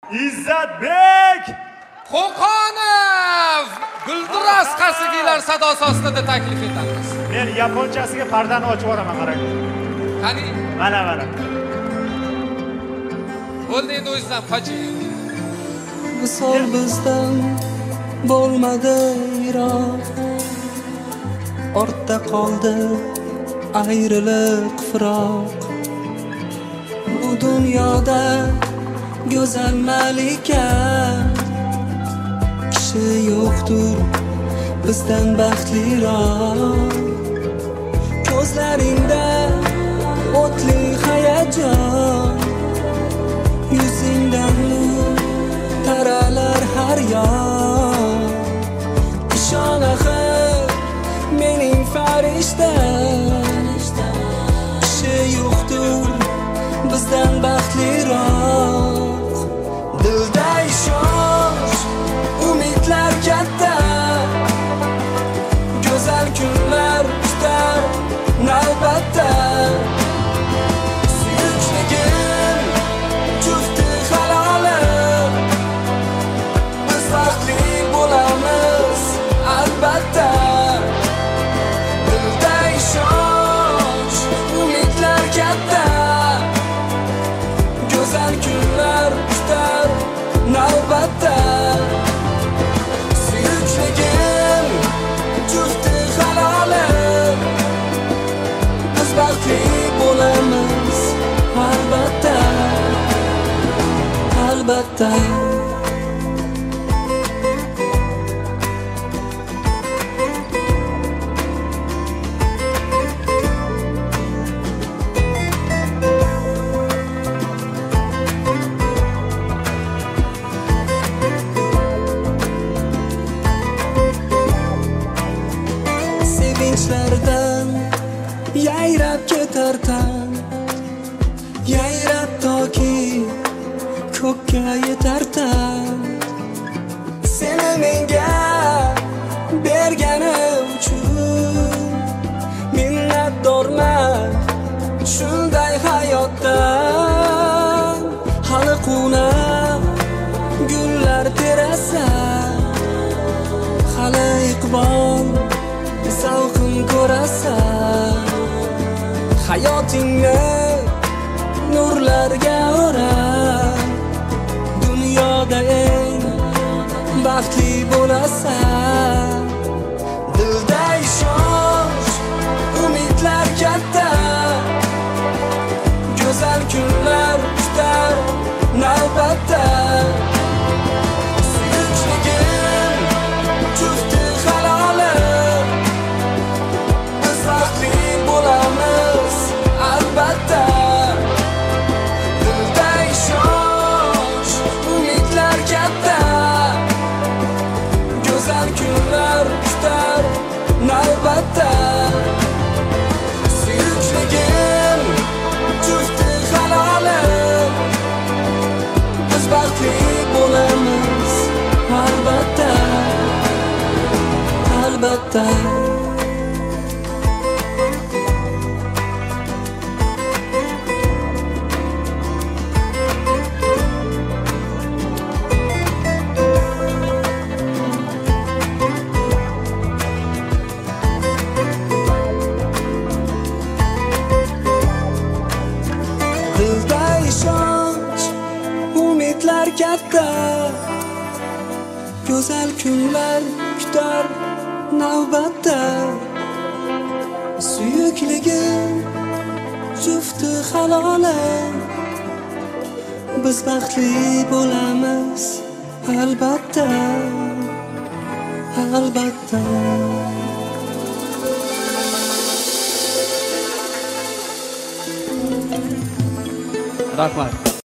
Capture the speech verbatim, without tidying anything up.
Izzatbek Qo'qonov Gulduros qasidiylar sadosi ostida taklif etamiz. Men yaponchasiga pardani ochib yuboraman, qarang. Qani? Mana mana. Bo'ldi, endi o'zingizdan qoching. Visol bizdan bo'lmadi yiroq, ortda qoldi ayriliq firoq. Bu dunyoda go'zal malika kishi yo'qdir bizdan baxtliroq. Ko'zlaringda o'tli hayajon, yuzingdan nur taralar har yoq. Ishon axir mening farishtam, kishi yo'qdir bizdan baxtliroq. Dilda ishonch, umidlar katta, go'zal kunlar kutar navbatda. Suyukligim jufti halolim, biz baxtli bo'lamiz albatta. Dilda ishonch, umidlar katta, go'zal kunlar kutar navbatda. Suyukligim jufti halolim, biz baxtli bo'lamiz albatta, albatta. Sevinchlardan yayrab ketar tan, yayrab toki ko'kka yetar tan. Seni menga bergani uchun minnatdorman shunday hayotdan. Hali qunab gullar terasa, hali iqbol zavqin ko'rasan. Hayotingni nurlarga o'rab, dunyoda eng baxtli bo'lasan. Dilda ishonch, umidlar katta, go'zal kunlar kutar navbatda. Suyukligim jufti halolim, biz baxtli bo'lamiz albatta. Dilda ishonch, umidlar katta, go'zal kunlar kutar navbatda. Suyukligim jufti halolim, biz baxtli bo'lamiz albatta, albatta. Dilda ishonch, umidlar katta, go'zal kunlar kutar navbatda. Suyukligim jufti halolim, biz baxtli bo'lamiz albatta, albatta. Rahmat.